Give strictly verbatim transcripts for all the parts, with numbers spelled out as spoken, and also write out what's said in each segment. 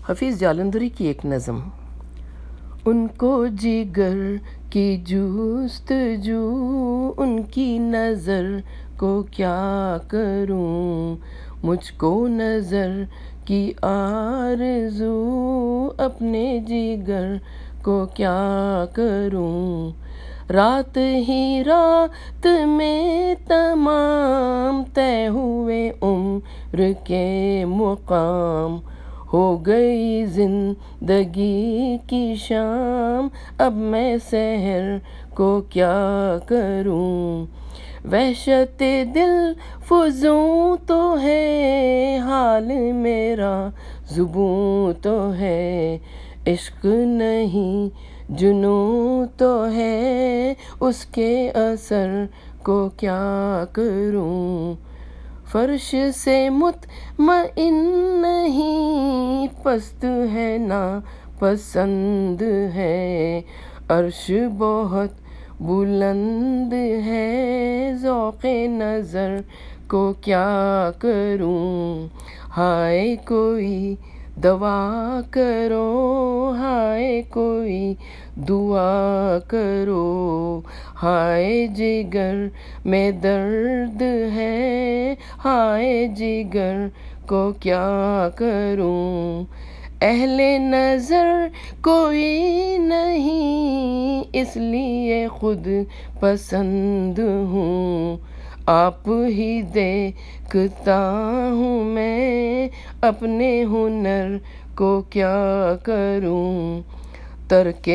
حفیظ جالندھری کی ایک نظم۔ ان کو جگر کی جستجو، ان کی نظر کو کیا کروں، مجھ کو نظر کی آرزو، اپنے جگر کو کیا کروں۔ رات ہی رات میں تمام طے ہوئے عمر کے مقام، ہو گئی زندگی کی شام، اب میں سحر کو کیا کروں۔ وحشت دل فزوں تو ہے حال میرا، زبوں تو ہے عشق نہیں، جنوں تو ہے اس کے اثر کو کیا کروں۔ فرش سے مطمئن نہیں، پست ہے ناپسند ہے، عرش بہت بلند ہے، ذوق نظر کو کیا کروں۔ ہائے کوئی دوا کرو، ہائے کوئی دعا کرو، ہائے جگر میں درد ہے، ہائے جگر کو کیا کروں۔ اہل نظر کوئی نہیں، اس لیے خود پسند ہوں، آپ ہی دیکھتا ہوں میں، اپنے ہنر کو کیا کروں۔ ترک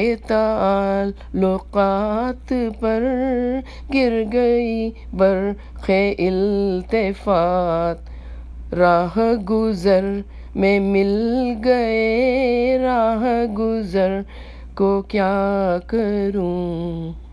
تعلقات پر گر گئی برق التفات، راہ گزر میں مل گئے، راہ گزر کو کیا کروں۔